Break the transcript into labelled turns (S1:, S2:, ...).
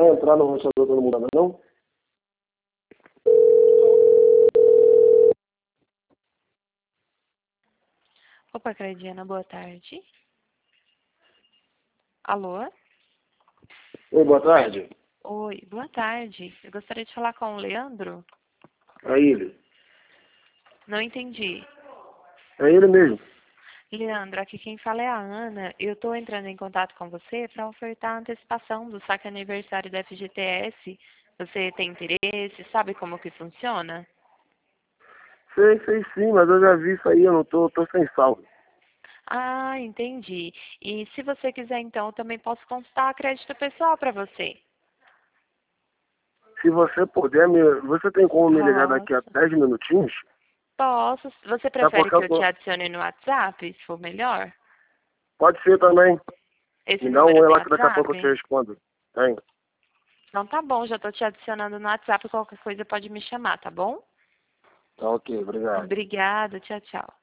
S1: entrar no roteador todo mundo, não?
S2: Opa, Crediana, boa tarde. Alô?
S1: Oi, boa tarde.
S2: Oi, boa tarde. Eu gostaria de falar com o Leandro.
S1: É ele.
S2: Não entendi.
S1: É ele mesmo.
S2: Leandro, aqui quem fala é a Ana. Eu estou entrando em contato com você para ofertar a antecipação do saque aniversário da FGTS. Você tem interesse? Sabe como que funciona?
S1: Sei sim, mas eu já vi isso aí, eu não tô sem saldo.
S2: Ah, entendi. E se você quiser, então, eu também posso consultar crédito pessoal para você.
S1: Se você puder, você tem como me ligar daqui a
S2: Posso.
S1: 10 minutinhos?
S2: Posso. Você
S1: Tá
S2: prefere
S1: porque
S2: que eu te adicione no WhatsApp, se for melhor?
S1: Pode ser também.
S2: Esse
S1: Me dá um
S2: número
S1: oi
S2: tem
S1: lá que daqui a pouco eu te
S2: WhatsApp?
S1: respondo. Tem.
S2: Então tá bom, já tô te adicionando no WhatsApp, qualquer coisa pode me chamar, tá bom?
S1: Tá ok, obrigado.
S2: Obrigada, tchau, tchau.